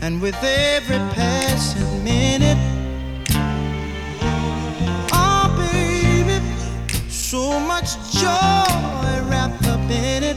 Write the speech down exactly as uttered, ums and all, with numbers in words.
and with every passing minute, oh baby, so much joy wrapped up in it.